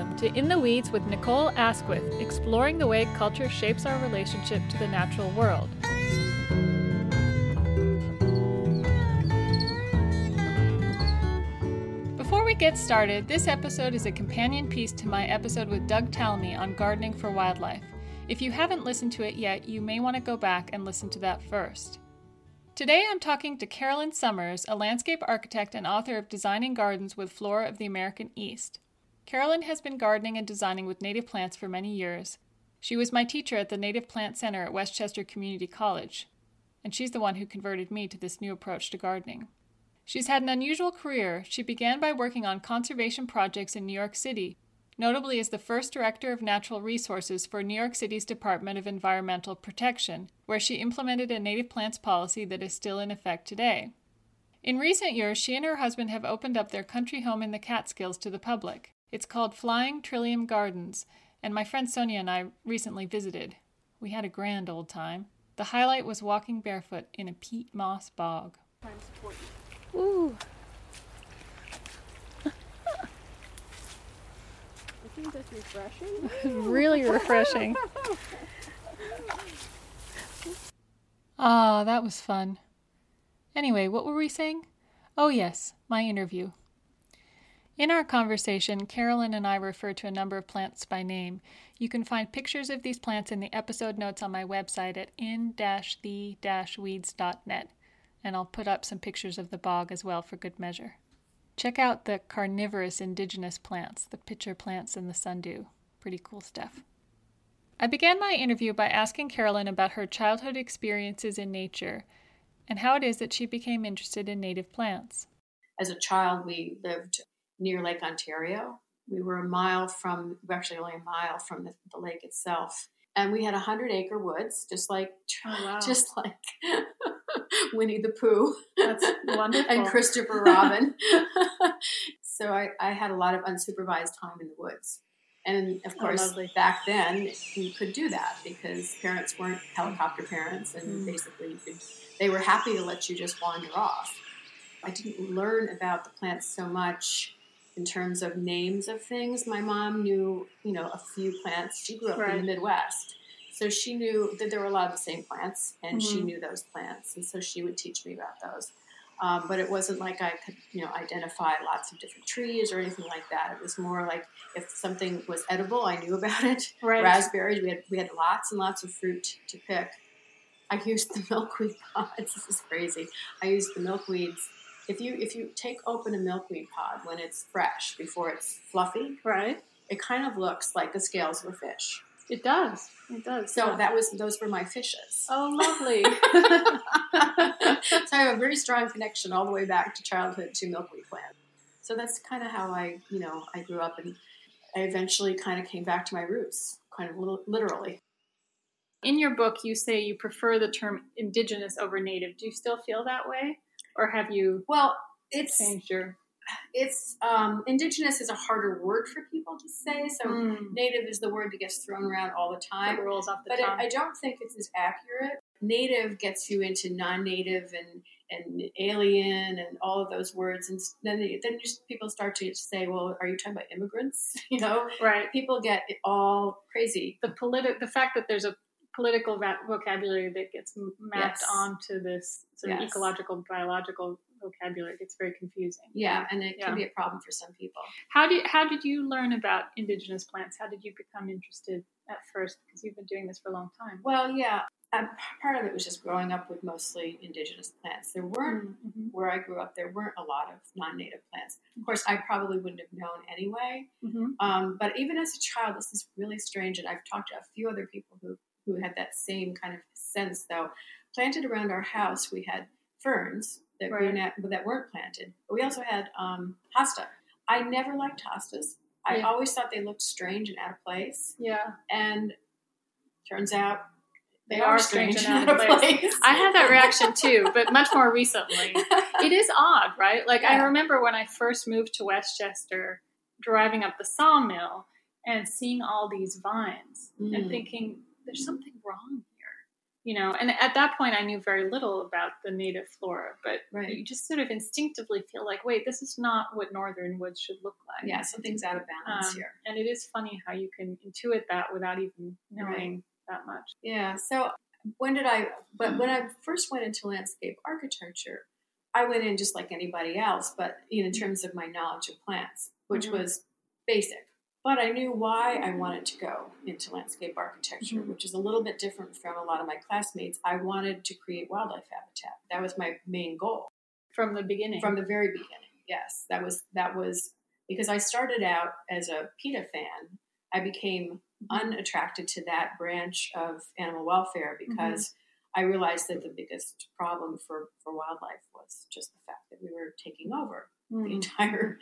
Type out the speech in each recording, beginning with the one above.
Welcome to In the Weeds with Nicole Asquith, exploring the way culture shapes our relationship to the natural world. Before we get started, this episode is a companion piece to my episode with Doug Talmy on gardening for wildlife. If you haven't listened to it yet, you may want to go back and listen to that first. Today I'm talking to Carolyn Summers, a landscape architect and author of Designing Gardens with Flora of the American East. Carolyn has been gardening and designing with native plants for many years. She was my teacher at the Native Plant Center at Westchester Community College, and she's the one who converted me to this new approach to gardening. She's had an unusual career. She began by working on conservation projects in New York City, notably as the first director of natural resources for New York City's Department of Environmental Protection, where she implemented a native plants policy that is still in effect today. In recent years, she and her husband have opened up their country home in the Catskills to the public. It's called Flying Trillium Gardens, and my friend Sonia and I recently visited. We had a grand old time. The highlight was walking barefoot in a peat moss bog. Ooh. I think that's refreshing. Really refreshing. Ah, that was fun. Anyway, what were we saying? Oh yes, my interview. In our conversation, Carolyn and I refer to a number of plants by name. You can find pictures of these plants in the episode notes on my website at in-the-weeds.net, and I'll put up some pictures of the bog as well for good measure. Check out the carnivorous indigenous plants, the pitcher plants and the sundew. Pretty cool stuff. I began my interview by asking Carolyn about her childhood experiences in nature and how it is that she became interested in native plants. As a child, we lived near Lake Ontario. We were actually only a mile from the lake itself. And we had 100-acre woods, just like Winnie the Pooh. That's wonderful. And Christopher Robin. So I had a lot of unsupervised time in the woods. And of course, back then, you could do that because parents weren't helicopter parents. And basically, they were happy to let you just wander off. I didn't learn about the plants so much in terms of names of things. My mom knew, a few plants. She grew up in the Midwest. So she knew that there were a lot of the same plants, and she knew those plants. And so she would teach me about those. But it wasn't like I could, identify lots of different trees or anything like that. It was more like if something was edible, I knew about it. Right. Raspberries, we had lots and lots of fruit to pick. I used the milkweed pods. This is crazy. I used the milkweeds. If you take open a milkweed pod when it's fresh, before it's fluffy, Right. it kind of looks like the scales of a fish. It does. So those were my fishes. Oh, lovely. So I have a very strong connection all the way back to childhood to milkweed plants. So that's kind of how I grew up, and I eventually kind of came back to my roots, kind of literally. In your book, you say you prefer the term indigenous over native. Do you still feel that way? Or have you changed your... It's indigenous is a harder word for people to say, so native is the word that gets thrown around all the time. It rolls off the but tongue. I don't think it's as accurate. Native gets you into non-native and alien and all of those words, and then people start to say, "Well, are you talking about immigrants?" Right? People get all crazy. The fact that there's a political vocabulary that gets mapped onto this sort of ecological, biological vocabulary gets very confusing. Yeah, and it can be a problem for some people. How did you learn about indigenous plants? How did you become interested at first? Because you've been doing this for a long time. Well, yeah. Part of it was just growing up with mostly indigenous plants. There weren't, where I grew up, there weren't a lot of non-native plants. Of course, I probably wouldn't have known anyway. But even as a child, this is really strange. And I've talked to a few other people who had that same kind of sense, though. Planted around our house, we had ferns that that weren't planted. But we also had hosta. I never liked hostas. I always thought they looked strange and out of place. Yeah. And turns out they are strange and out of place. I had that reaction too, but much more recently. It is odd, right? I remember when I first moved to Westchester, driving up the sawmill and seeing all these vines and thinking, there's something wrong here. and at that point I knew very little about the native flora, but right. you just sort of instinctively feel like, wait, this is not what northern woods should look like. Yeah, something's out of balance here. And it is funny how you can intuit that without even knowing that much. Yeah, so when I first went into landscape architecture, I went in just like anybody else, but in terms of my knowledge of plants, which was basic. But I knew why I wanted to go into landscape architecture, which is a little bit different from a lot of my classmates. I wanted to create wildlife habitat. That was my main goal. From the beginning? From the very beginning, yes. That was because I started out as a PETA fan. I became unattracted to that branch of animal welfare because I realized that the biggest problem for wildlife was just the fact that we were taking over the entire,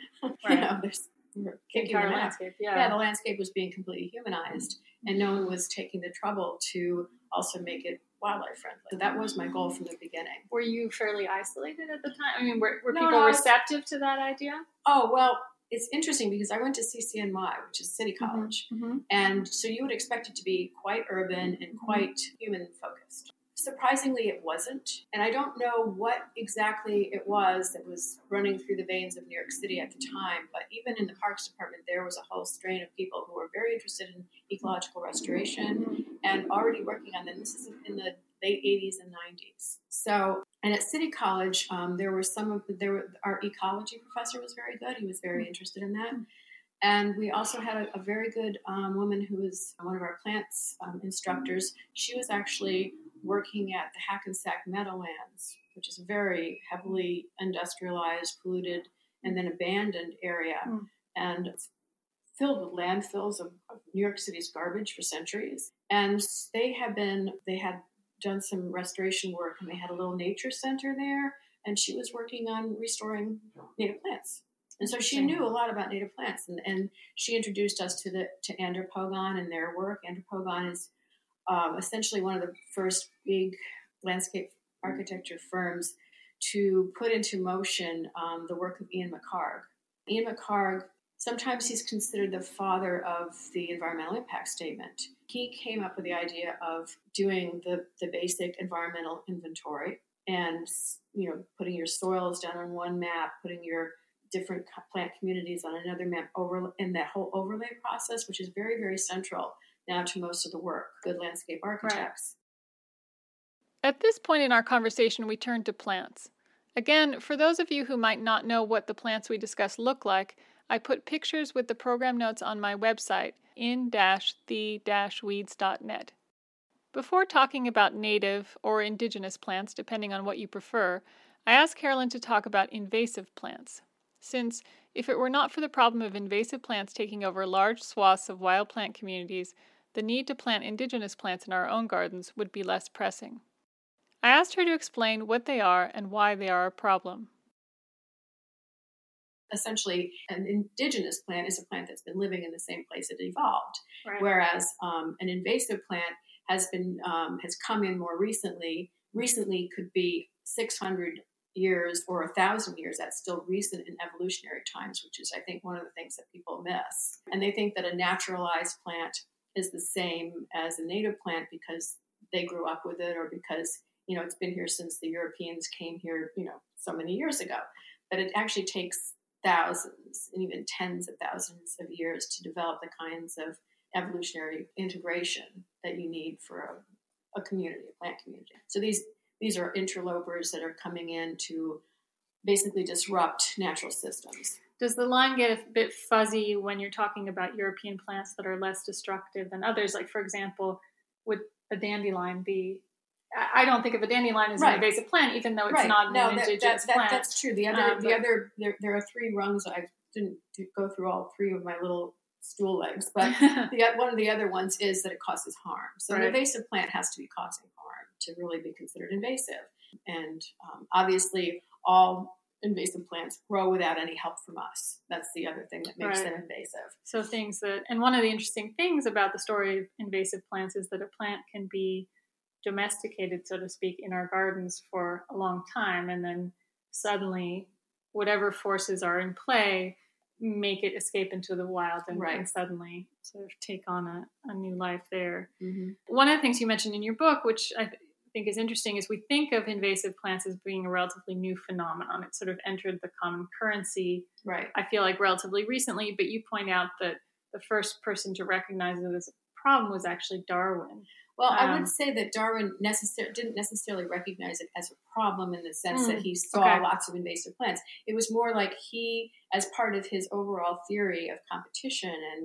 entire landscape. Yeah, the landscape was being completely humanized, and no one was taking the trouble to also make it wildlife friendly. So that was my goal from the beginning. Were you fairly isolated at the time? I mean, were people receptive to that idea? Oh, well, it's interesting because I went to CCNY, which is City College, and so you would expect it to be quite urban and quite human-focused. Surprisingly, it wasn't, and I don't know what exactly it was that was running through the veins of New York City at the time, but even in the Parks Department, there was a whole strain of people who were very interested in ecological restoration and already working on them. This is in the late 80s and 90s. So, and at City College, our ecology professor was very good. He was very interested in that. And we also had a very good woman who was one of our plants instructors. She was actually working at the Hackensack Meadowlands, which is a very heavily industrialized, polluted, and then abandoned area. And it's filled with landfills of New York City's garbage for centuries. And they had done some restoration work, and they had a little nature center there, and she was working on restoring native plants. And so she knew a lot about native plants, and she introduced us to Andropogon and their work. Andropogon is essentially one of the first big landscape architecture firms to put into motion the work of Ian McHarg. Ian McHarg, sometimes he's considered the father of the environmental impact statement. He came up with the idea of doing the basic environmental inventory and putting your soils down on one map, putting your different plant communities on another map, in that whole overlay process, which is very, very central now to most of the work, good landscape architects. Right. At this point in our conversation, we turn to plants. Again, for those of you who might not know what the plants we discuss look like, I put pictures with the program notes on my website, in-the-weeds.net. Before talking about native or indigenous plants, depending on what you prefer, I asked Carolyn to talk about invasive plants. Since, if it were not for the problem of invasive plants taking over large swaths of wild plant communities, the need to plant indigenous plants in our own gardens would be less pressing. I asked her to explain what they are and why they are a problem. Essentially, an indigenous plant is a plant that's been living in the same place it evolved, right. Whereas an invasive plant has come in more recently. Recently could be 600 years or 1,000 years. That's still recent in evolutionary times, which is, I think, one of the things that people miss. And they think that a naturalized plant is the same as a native plant because they grew up with it or because, it's been here since the Europeans came here, so many years ago. But it actually takes thousands and even tens of thousands of years to develop the kinds of evolutionary integration that you need for a community, a plant community. So these are interlopers that are coming in to basically disrupt natural systems. Does the line get a bit fuzzy when you're talking about European plants that are less destructive than others? Like, for example, would a dandelion be... I don't think of a dandelion as an invasive plant, even though it's not an indigenous plant. That's true. There are three rungs. I didn't go through all three of my little stool legs, but one of the other ones is that it causes harm. So an invasive plant has to be causing harm to really be considered invasive. And obviously, all invasive plants grow without any help from us. That's the other thing that makes them invasive. So and one of the interesting things about the story of invasive plants is that a plant can be domesticated, so to speak, in our gardens for a long time, and then suddenly whatever forces are in play make it escape into the wild and suddenly sort of take on a new life there. Mm-hmm. One of the things you mentioned in your book, which think is interesting is we think of invasive plants as being a relatively new phenomenon. It sort of entered the common currency, right? I feel like relatively recently, but you point out that the first person to recognize it as a problem was actually Darwin. Well, I would say that Darwin didn't necessarily recognize it as a problem in the sense that he saw lots of invasive plants. It was more like he, as part of his overall theory of competition, and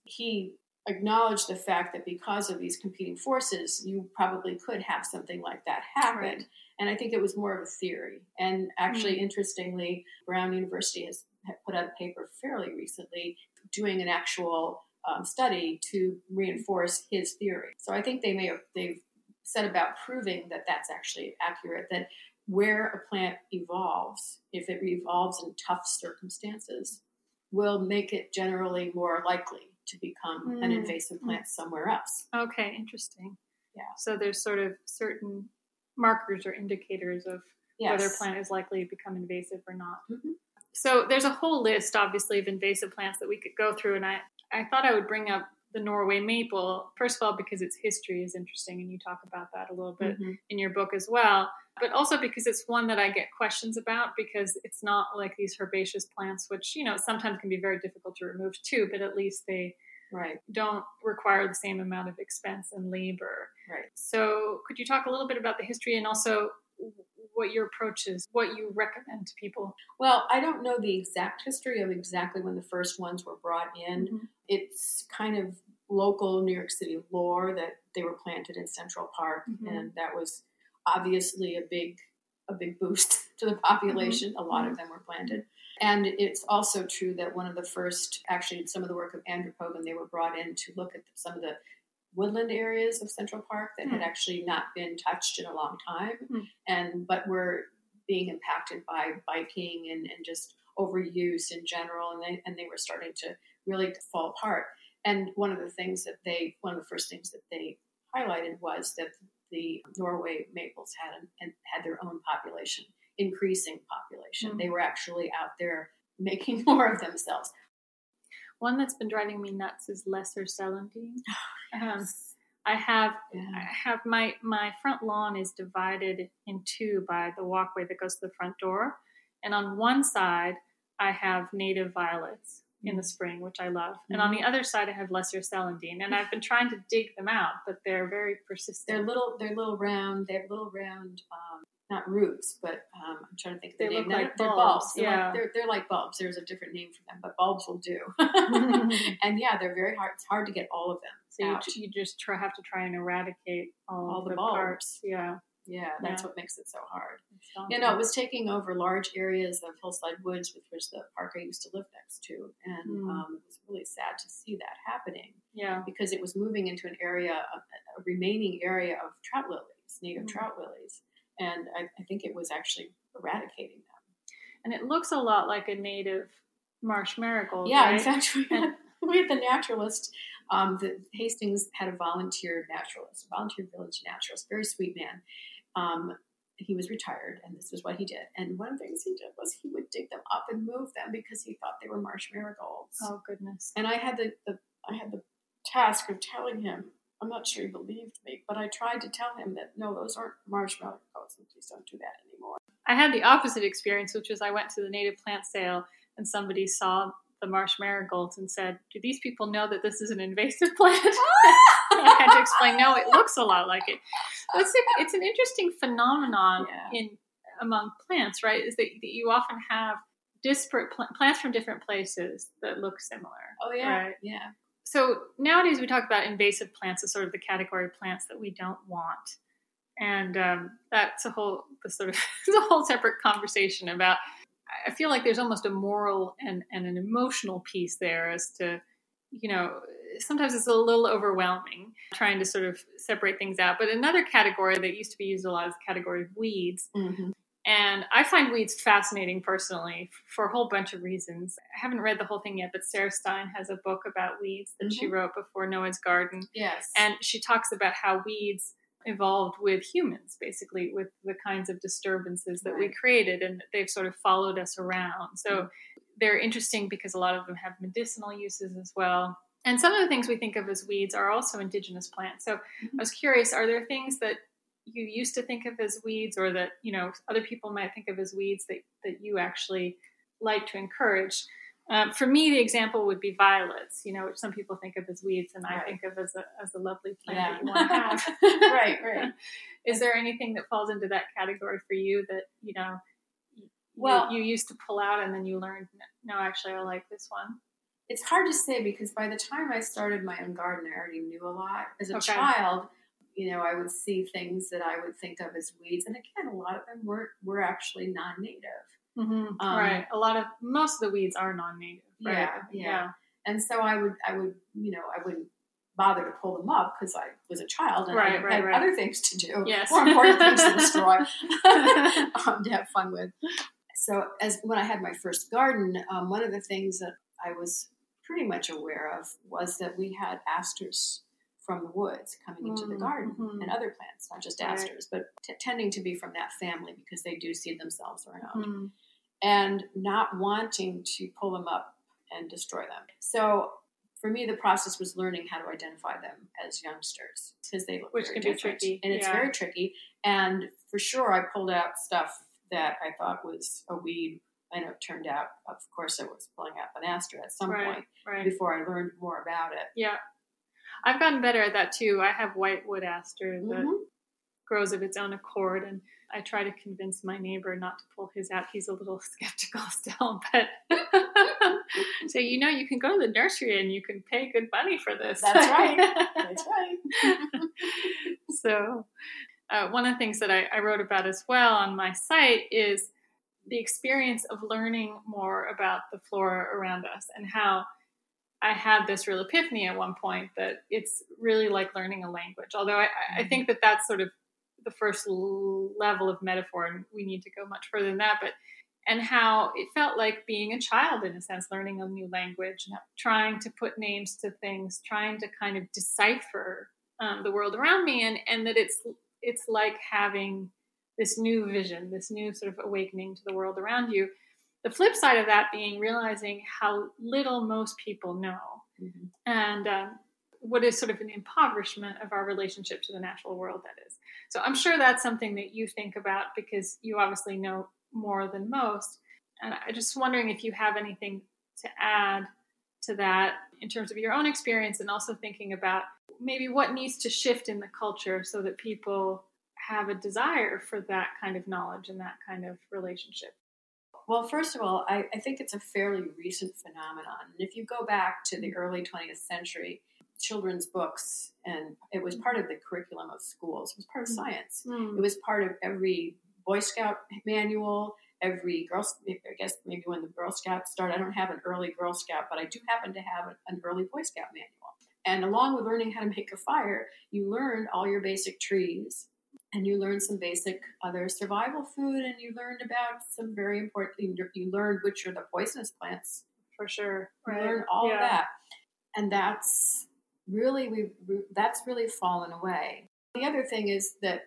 he acknowledged the fact that because of these competing forces, you probably could have something like that happen. Right. And I think it was more of a theory. And actually, interestingly, Brown University has put out a paper fairly recently doing an actual study to reinforce his theory. So I think they've set about proving that that's actually accurate, that where a plant evolves, if it evolves in tough circumstances, will make it generally more likely to become an invasive plant somewhere else. Okay, interesting. Yeah. So there's sort of certain markers or indicators of whether a plant is likely to become invasive or not. Mm-hmm. So there's a whole list, obviously, of invasive plants that we could go through, and I thought I would bring up the Norway maple, first of all, because its history is interesting, and you talk about that a little bit in your book as well, but also because it's one that I get questions about, because it's not like these herbaceous plants, which, sometimes can be very difficult to remove too, but at least they don't require the same amount of expense and labor. Right. So could you talk a little bit about the history and also what your approach is, what you recommend to people? Well, I don't know the exact history of exactly when the first ones were brought in. Mm-hmm. It's kind of local New York City lore that they were planted in Central Park, and that was obviously a big boost to the population. A lot of them were planted. And it's also true that one of the first, actually some of the work of Andrew Kogan, they were brought in to look at some of the woodland areas of Central Park that had actually not been touched in a long time, but were being impacted by biking and just overuse in general, and they were starting to really fall apart. And one of the first things that they highlighted was that the Norway maples had their own population, increasing population. They were actually out there making more of themselves. One that's been driving me nuts is lesser celandine. I have my front lawn is divided in two by the walkway that goes to the front door, and on one side I have native violets in the spring, which I love, and on the other side I have lesser celandine, and I've been trying to dig them out, but they're very persistent. They're little round. They have little round. Not roots, but I'm trying to think of the name. Look like they're bulbs. They're like bulbs. There's a different name for them, but bulbs will do. And they're very hard. It's hard to get all of them. So you just have to try and eradicate all the bulbs. Parts. Yeah, that's what makes it so hard. It was taking over large areas of hillside woods, which was the park I used to live next to, and it was really sad to see that happening. Yeah, because it was moving into an area, a remaining area of trout lilies, native trout lilies. And I think it was actually eradicating them. And it looks a lot like a native marsh marigold. Yeah, right? In fact, we had the naturalist. The Hastings had a volunteer village naturalist, very sweet man. He was retired, and this was what he did. And one of the things he did was he would dig them up and move them because he thought they were marsh marigolds. Oh goodness! And I had the task of telling him. I'm not sure he believed me, but I tried to tell him that, no, those aren't marsh marigolds, and please don't do that anymore. I had the opposite experience, which was I went to the native plant sale, and somebody saw the marsh marigolds and said, do these people know that this is an invasive plant? I had to explain, no, it looks a lot like it. It's an interesting phenomenon among plants, right, is that you often have disparate plants from different places that look similar. Oh, yeah, right? Yeah. So nowadays we talk about invasive plants as sort of the category of plants that we don't want. And that's a whole separate conversation about, I feel like there's almost a moral and an emotional piece there as to, sometimes it's a little overwhelming trying to sort of separate things out. But another category that used to be used a lot is the category of weeds. Mm-hmm. And I find weeds fascinating personally for a whole bunch of reasons. I haven't read the whole thing yet, but Sarah Stein has a book about weeds that she wrote before Noah's Garden. Yes. And she talks about how weeds evolved with humans, basically, with the kinds of disturbances that we created, and they've sort of followed us around. So they're interesting because a lot of them have medicinal uses as well. And some of the things we think of as weeds are also indigenous plants. So I was curious, are there things that you used to think of as weeds, or that, other people might think of as weeds that you actually like to encourage. For me, the example would be violets, which some people think of as weeds, and I think of as a lovely plant that you want to have. Right. Is there anything that falls into that category for you that, you used to pull out and then you learned, no, actually, I like this one? It's hard to say, because by the time I started my own garden, I already knew a lot. As a child, I would see things that I would think of as weeds. And again, a lot of them were actually non-native. Mm-hmm. Right. Most of the weeds are non-native. Right? Yeah. And so I wouldn't bother to pull them up because I was a child and I had other things to do. Yes. More important things to destroy, to have fun with. So when I had my first garden, one of the things that I was pretty much aware of was that we had asters from the woods coming into the garden, and other plants, not just asters, but tending to be from that family because they do seed themselves around, and not wanting to pull them up and destroy them. So for me, the process was learning how to identify them as youngsters, because they look very different. Tricky. And it's very tricky. And for sure, I pulled out stuff that I thought was a weed, and it turned out, of course, I was pulling out an aster at some point before I learned more about it. Yeah. I've gotten better at that too. I have whitewood aster that grows of its own accord, and I try to convince my neighbor not to pull his out. He's a little skeptical still, but so you can go to the nursery and you can pay good money for this. That's right. That's right. So one of the things that I wrote about as well on my site is the experience of learning more about the flora around us, and how I had this real epiphany at one point that it's really like learning a language. Although I think that that's sort of the first level of metaphor, and we need to go much further than that. And how it felt like being a child, in a sense, learning a new language, trying to put names to things, trying to kind of decipher the world around me, and that it's like having this new vision, this new sort of awakening to the world around you. The flip side of that being realizing how little most people know, and what is sort of an impoverishment of our relationship to the natural world, that is. So I'm sure that's something that you think about, because you obviously know more than most. And I'm just wondering if you have anything to add to that in terms of your own experience, and also thinking about maybe what needs to shift in the culture so that people have a desire for that kind of knowledge and that kind of relationship. Well, first of all, I think it's a fairly recent phenomenon. And if you go back to the early 20th century, children's books, and it was part of the curriculum of schools. It was part of science. It was part of every Boy Scout manual, every Girl, I guess maybe when the Girl Scouts started. I don't have an early Girl Scout, but I do happen to have an early Boy Scout manual. And along with learning how to make a fire, you learned all your basic trees, and you learned some basic other survival food, and you learned about some very important, you learned which are the poisonous plants. For sure. You learned all of that. And that's really fallen away. The other thing is that,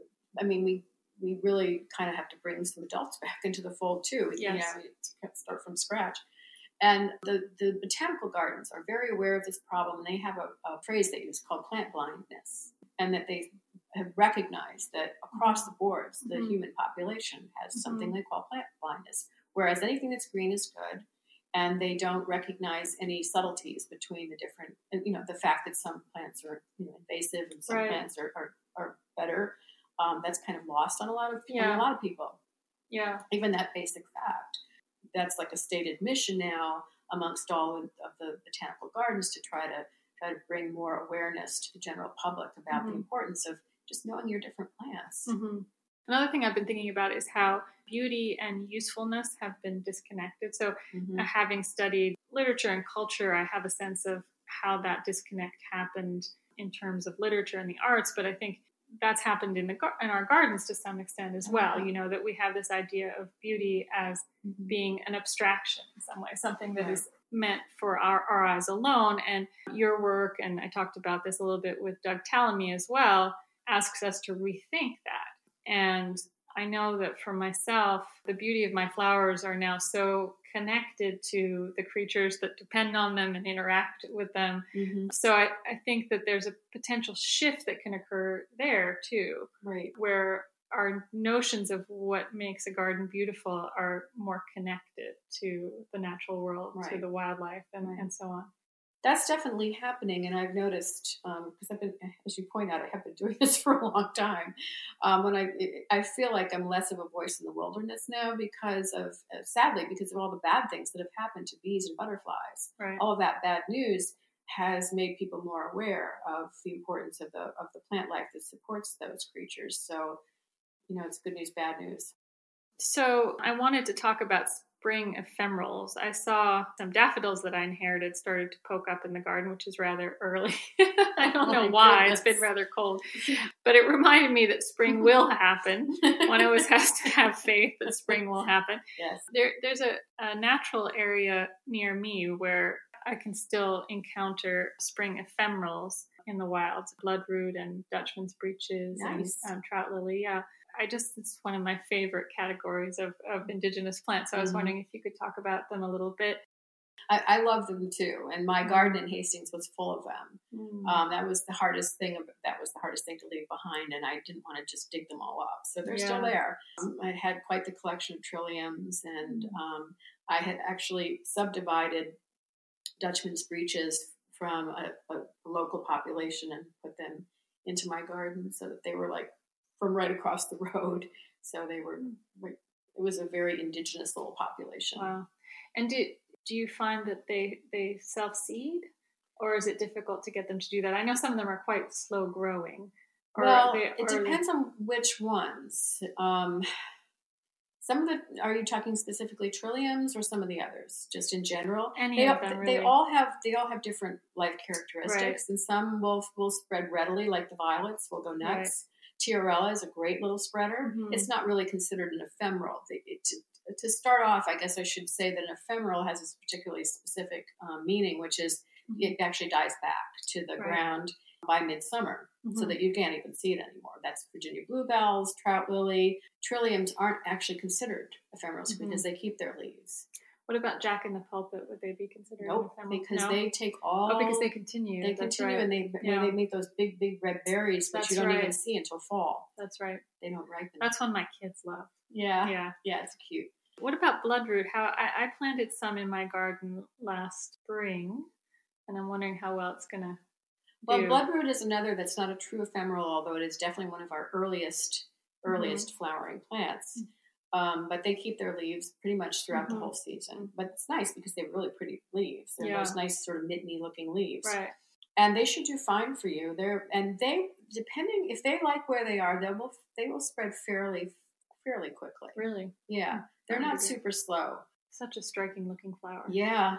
we really kind of have to bring some adults back into the fold too. Yes. Start from scratch. And the botanical gardens are very aware of this problem. They have a phrase they use called plant blindness, and that they have recognized that across the boards, the human population has something they call plant blindness, whereas anything that's green is good, and they don't recognize any subtleties between the different, the fact that some plants are invasive and some plants are better. That's kind of lost on a lot of people. Yeah. Even that basic fact. That's like a stated mission now amongst all of the botanical gardens to try to bring more awareness to the general public about the importance of just knowing your different plants. Another thing I've been thinking about is how beauty and usefulness have been disconnected. So having studied literature and culture, I have a sense of how that disconnect happened in terms of literature and the arts, but I think that's happened in our gardens to some extent as well. That we have this idea of beauty as being an abstraction in some way, something that is meant for our eyes alone. And your work, and I talked about this a little bit with Doug Tallamy as well, asks us to rethink that. And I know that for myself, the beauty of my flowers are now so connected to the creatures that depend on them and interact with them. Mm-hmm. So I think that there's a potential shift that can occur there too, Right. where our notions of what makes a garden beautiful are more connected to the natural world, right. to the wildlife, and, right. and so on. That's definitely happening, and I've noticed, because I've been, as you point out, I have been doing this for a long time. When I feel like I'm less of a voice in the wilderness now because of, sadly, because of all the bad things that have happened to bees and butterflies. Right. All of that bad news has made people more aware of the importance of the plant life that supports those creatures. So, it's good news, bad news. So I wanted to talk about spring ephemerals. I saw some daffodils that I inherited started to poke up in the garden, which is rather early. I don't know why. Goodness. It's been rather cold. But it reminded me that spring will happen. One always has to have faith that spring will happen. Yes. There's a natural area near me where I can still encounter spring ephemerals in the wild. Bloodroot and Dutchman's breeches. Nice. And trout lily. Yeah. It's one of my favorite categories of indigenous plants. So I was wondering if you could talk about them a little bit. I love them too. And my garden in Hastings was full of them. That was the hardest thing. That was the hardest thing to leave behind. And I didn't want to just dig them all up. So they're still there. I had quite the collection of trilliums, and I had actually subdivided Dutchman's breeches from a local population and put them into my garden so that they were like from right across the road. So they were, it was a very indigenous little population. Wow. And do you find that they self-seed, or is it difficult to get them to do that? I know some of them are quite slow growing. It depends on which ones. Some of are you talking specifically trilliums or some of the others, just in general? Any of them, really. They all have different life characteristics, right. And some will spread readily, like the violets will go nuts. Right. Tiarella is a great little spreader. Mm-hmm. It's not really considered an ephemeral. To start off, I guess I should say that an ephemeral has a particularly specific meaning, which is it actually dies back to the ground by midsummer, so that you can't even see it anymore. That's Virginia bluebells, trout lily. Trilliums aren't actually considered ephemerals because they keep their leaves. What about Jack in the Pulpit? Would they be considered ephemeral? Because they take all... Oh, because they continue. They continue, right. And they make those big, big red berries that you don't even see until fall. That's right. They don't ripen. That's one my kids love. Yeah, it's cute. What about bloodroot? I planted some in my garden last spring, and I'm wondering how well it's going to do. Well, bloodroot is another that's not a true ephemeral, although it is definitely one of our earliest flowering plants. But they keep their leaves pretty much throughout the whole season. But it's nice because they have really pretty leaves. They're those nice sort of mitteny looking leaves. Right. And they should do fine for you. Depending if they like where they are, they will spread fairly quickly. Really? Yeah. They're not super slow. Such a striking looking flower. Yeah.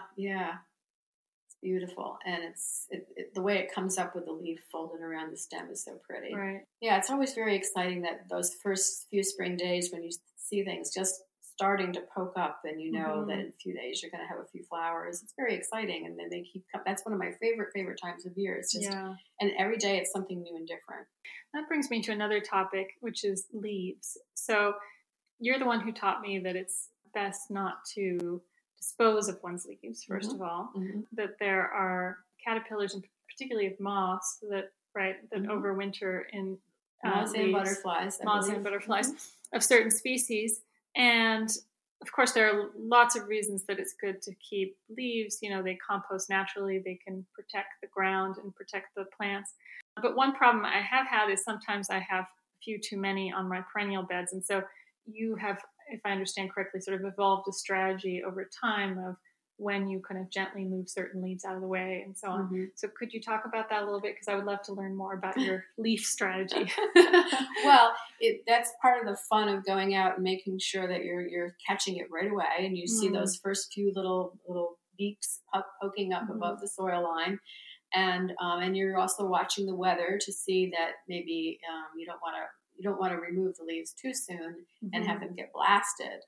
It's beautiful. And the way it comes up with the leaf folded around the stem is so pretty. Right. Yeah, it's always very exciting that those first few spring days when you see things just starting to poke up and you know that in a few days you're going to have a few flowers. It's very exciting. And then they keep coming. That's one of my favorite times of year. It's just, and every day it's something new and different. That brings me to another topic, which is leaves. So you're the one who taught me that it's best not to dispose of one's leaves, first of all, that there are caterpillars, and particularly of moths, that overwinter in moths and butterflies. Moths and butterflies of certain species. And of course, there are lots of reasons that it's good to keep leaves. They compost naturally. They can protect the ground and protect the plants. But one problem I have had is sometimes I have a few too many on my perennial beds. And so you have, if I understand correctly, sort of evolved a strategy over time of when you kind of gently move certain leaves out of the way and so on. So could you talk about that a little bit? Because I would love to learn more about your leaf strategy. Well, that's part of the fun of going out and making sure that you're catching it right away. And you see those first few little beaks poking up above the soil line. And you're also watching the weather to see that maybe you don't want to remove the leaves too soon and have them get blasted.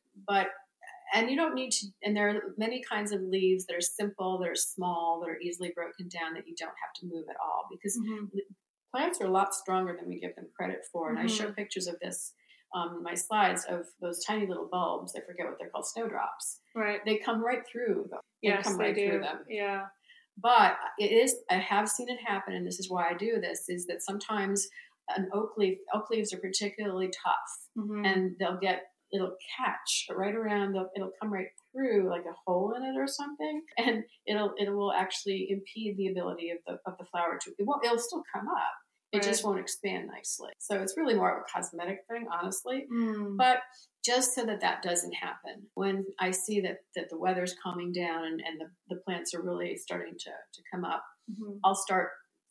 And you don't need to, and there are many kinds of leaves that are simple, that are small, that are easily broken down, that you don't have to move at all, because plants are a lot stronger than we give them credit for. And I show pictures of this on my slides of those tiny little bulbs. I forget what they're called, snowdrops. Right. They come right through them. They do. Through them. Yeah. But I have seen it happen, and this is why I do this, is that sometimes an oak leaves are particularly tough, and it'll catch right around, it'll come right through like a hole in it or something, and it will actually impede the ability of the flower it'll still come up. It just won't expand nicely. So it's really more of a cosmetic thing, honestly. But just so that doesn't happen, when I see that the weather's calming down and the plants are really starting to come up, I'll start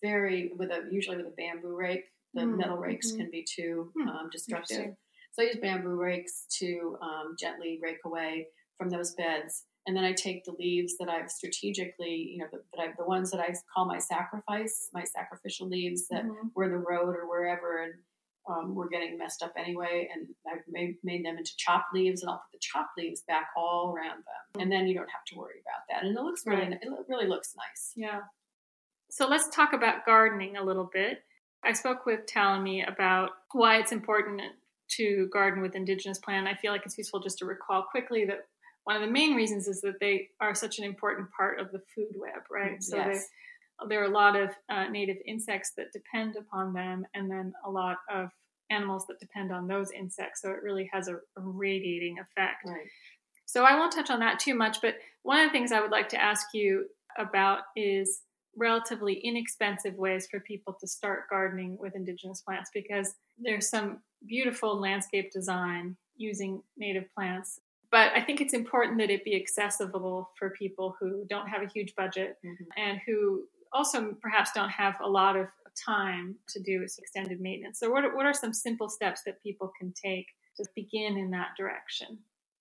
usually with a bamboo rake. The metal rakes can be too destructive. So I use bamboo rakes to gently rake away from those beds. And then I take the leaves that I've strategically, the ones that I call my sacrificial leaves that were in the road or wherever, and were getting messed up anyway. And I've made them into chopped leaves, and I'll put the chopped leaves back all around them. And then you don't have to worry about that. And it really looks nice. Yeah. So let's talk about gardening a little bit. I spoke with Talmy about why it's important to garden with indigenous plant. I feel like it's useful just to recall quickly that one of the main reasons is that they are such an important part of the food web, right? So there are a lot of native insects that depend upon them, and then a lot of animals that depend on those insects. So it really has a radiating effect. Right. So I won't touch on that too much, but one of the things I would like to ask you about is relatively inexpensive ways for people to start gardening with indigenous plants, because there's some beautiful landscape design using native plants. But I think it's important that it be accessible for people who don't have a huge budget and who also perhaps don't have a lot of time to do extended maintenance. So what are some simple steps that people can take to begin in that direction?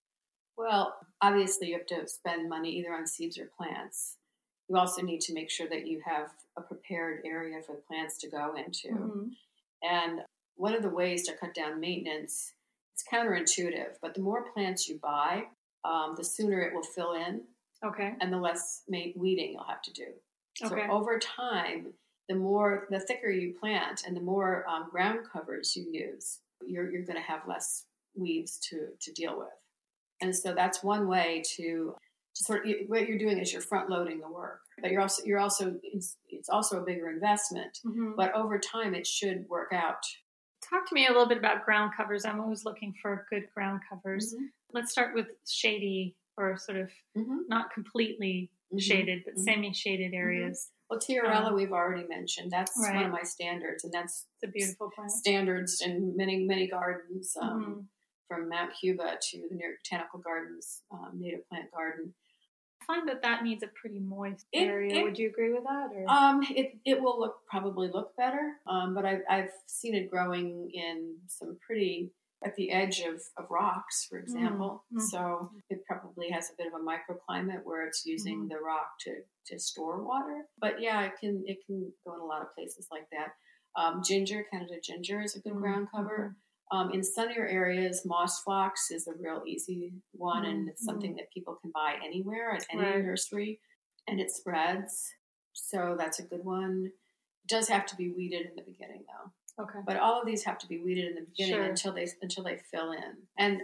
Well, obviously you have to spend money either on seeds or plants. You also need to make sure that you have a prepared area for the plants to go into. And one of the ways to cut down maintenance, it's counterintuitive, but the more plants you buy, the sooner it will fill in. Okay. And the less weeding you'll have to do. Okay. So over time, the thicker you plant and the more ground covers you use, you're going to have less weeds to deal with. And so that's one way to sort of, what you're doing is you're front loading the work, but it's also a bigger investment, but over time it should work out. Talk to me a little bit about ground covers. I'm always looking for good ground covers. Let's start with shady, or sort of not completely shaded, but semi-shaded areas. Well, Tiarella we've already mentioned. That's right. one of my standards, and that's it's a beautiful plant. Standards in many, many gardens, from Mount Cuba to the New York Botanical Gardens native plant garden. I find that needs a pretty moist area. Would you agree with that? Or? It will probably look better, but I've seen it growing in some pretty at the edge of rocks, for example. So it probably has a bit of a microclimate where it's using the rock to store water. But yeah, it can go in a lot of places like that. Canada ginger is a good ground cover. In sunnier areas, moss phlox is a real easy one, and it's something that people can buy anywhere at any nursery, and it spreads. So that's a good one. It does have to be weeded in the beginning, though. Okay. But all of these have to be weeded in the beginning until they fill in. And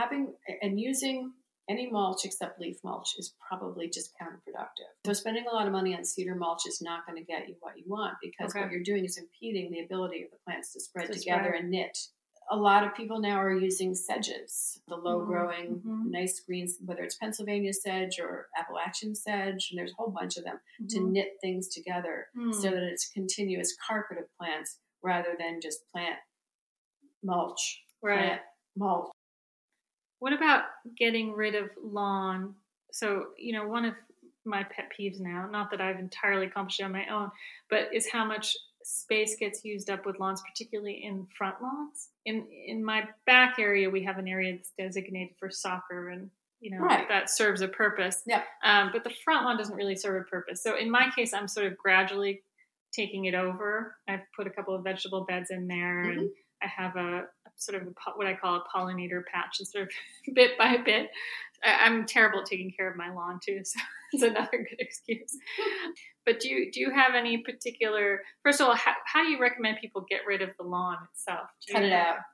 using any mulch except leaf mulch is probably just counterproductive. So spending a lot of money on cedar mulch is not going to get you what you want, because what you're doing is impeding the ability of the plants to spread together and knit. A lot of people now are using sedges, the low-growing, nice greens, whether it's Pennsylvania sedge or Appalachian sedge, and there's a whole bunch of them, to knit things together so that it's a continuous carpet of plants rather than just plant mulch. Plant mulch. What about getting rid of lawn? So, one of my pet peeves now, not that I've entirely accomplished it on my own, but is how much space gets used up with lawns, particularly in front lawns. In my back area, we have an area that's designated for soccer, and that serves a purpose. Yeah. But the front lawn doesn't really serve a purpose. So in my case, I'm sort of gradually taking it over. I've put a couple of vegetable beds in there, and I have a sort of what I call a pollinator patch, and sort of bit by bit. I'm terrible at taking care of my lawn too, so it's another good excuse. But do you have any particular? First of all, how do you recommend people get rid of the lawn itself? Cut it out.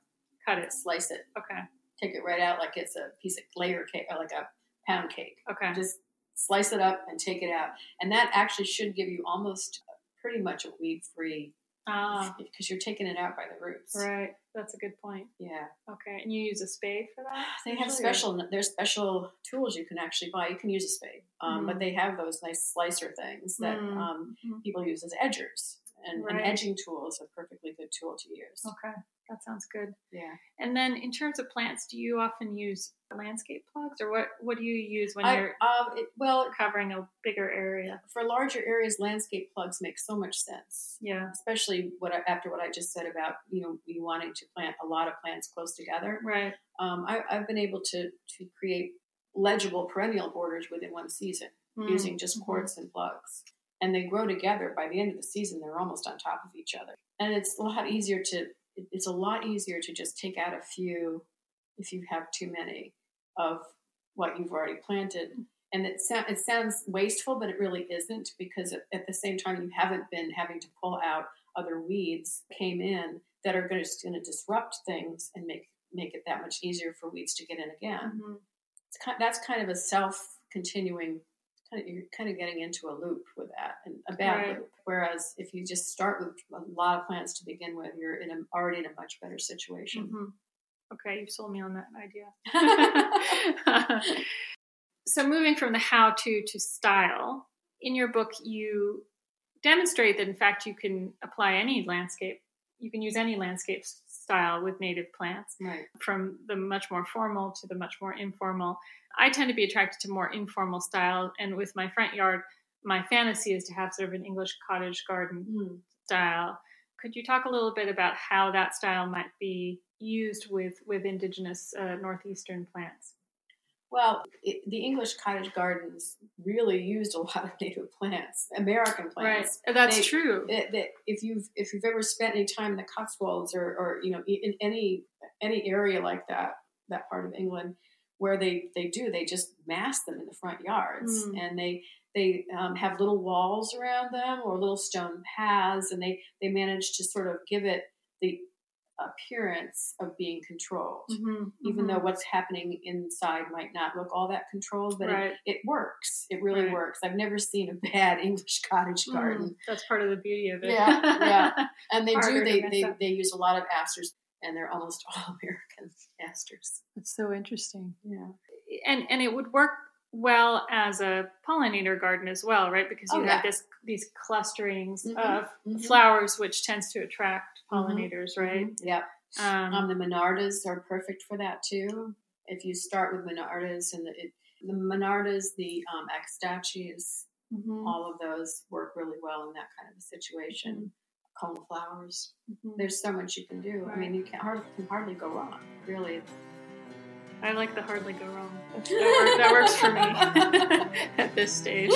Cut it. Slice it. Okay. Take it right out like it's a piece of layer cake or like a pound cake. Okay. Just slice it up and take it out. And that actually should give you almost pretty much a weed-free, because you're taking it out by the roots. Right. That's a good point. Yeah. Okay. And you use a spade for that? There's special tools you can actually buy. You can use a spade, but they have those nice slicer things that people use as edgers. And an edging tool is a perfectly good tool to use. Okay. That sounds good. Yeah. And then in terms of plants, do you often use landscape plugs, or what do you use when you're covering a bigger area? For larger areas, landscape plugs make so much sense. Yeah. Especially after what I just said about, you wanting to plant a lot of plants close together. Right. I've been able to create legible perennial borders within one season using just quartz and plugs. And they grow together. By the end of the season, they're almost on top of each other. And it's a lot easier to just take out a few if you have too many of what you've already planted. And it sounds wasteful, but it really isn't, because at the same time you haven't been having to pull out other weeds came in that are going to disrupt things and make it that much easier for weeds to get in again. That's kind of a self-continuing. You're kind of getting into a loop with that, and a bad loop. Whereas if you just start with a lot of plants to begin with, you're already in a much better situation. Okay, you've sold me on that idea. So moving from the how-to to style, in your book you demonstrate that in fact you can apply any landscape. You can use any landscape style with native plants, right? From the much more formal to the much more informal. I tend to be attracted to more informal style, and with my front yard, my fantasy is to have sort of an English cottage garden style. Could you talk a little bit about how that style might be used with indigenous northeastern plants? Well, the English cottage gardens really used a lot of native plants, American plants. Right, that's true. If you've ever spent any time in the Cotswolds or in any area like that part of England, where they just mass them in the front yards, and they have little walls around them or little stone paths, and they manage to sort of give it the appearance of being controlled, even though what's happening inside might not look all that controlled, but it works. It really works. I've never seen a bad English cottage garden. That's part of the beauty of it. Yeah. And they use a lot of asters, and they're almost all American asters. That's so interesting. Yeah. And it would work well as a pollinator garden as well, right? Because you have these clusterings of flowers, which tends to attract pollinators, right? Yeah. The Monardas are perfect for that too. If you start with Monardas and the Monardas, the Agastaches, all of those work really well in that kind of a situation. Coneflowers. There's so much you can do. Right. I mean, you can hardly go wrong, really. I like the hardly go wrong. That works for me at this stage.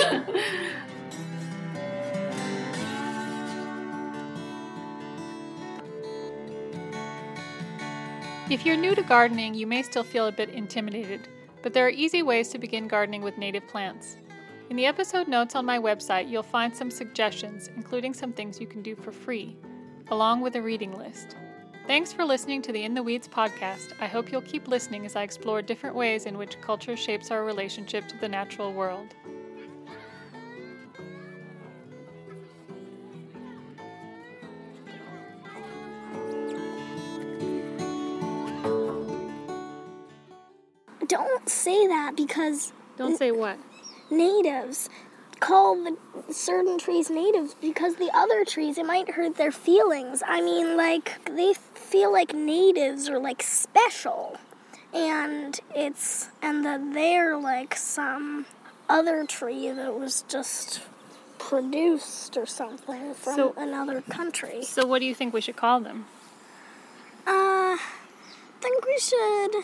If you're new to gardening, you may still feel a bit intimidated, but there are easy ways to begin gardening with native plants. In the episode notes on my website, you'll find some suggestions, including some things you can do for free, along with a reading list. Thanks for listening to the In the Weeds podcast. I hope you'll keep listening as I explore different ways in which culture shapes our relationship to the natural world. Don't say that, because... Don't say what? Natives. Call the certain trees natives, because the other trees, it might hurt their feelings. I mean, like, they feel like natives are, like, special. And that they're like some other tree that was just produced or something from another country. So what do you think we should call them? I think we should...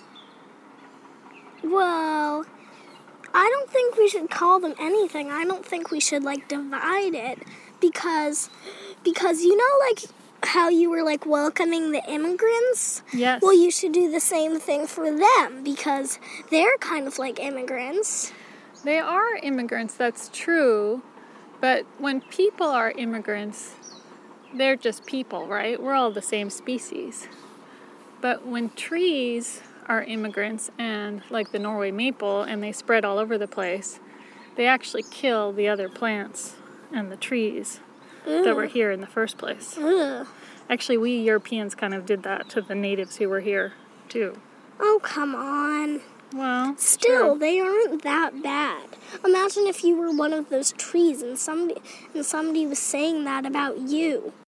Well, I don't think we should call them anything. I don't think we should, like, divide it. Because you know, like, how you were, like, welcoming the immigrants? Yes. Well, you should do the same thing for them, because they're kind of like immigrants. They are immigrants, that's true. But when people are immigrants, they're just people, right? We're all the same species. But when trees are immigrants, and like the Norway maple, and they spread all over the place, they actually kill the other plants and the trees that were here in the first place. Actually, we Europeans kind of did that to the natives who were here, too. Oh, come on. Well, still, sure. They aren't that bad. Imagine if you were one of those trees and somebody was saying that about you.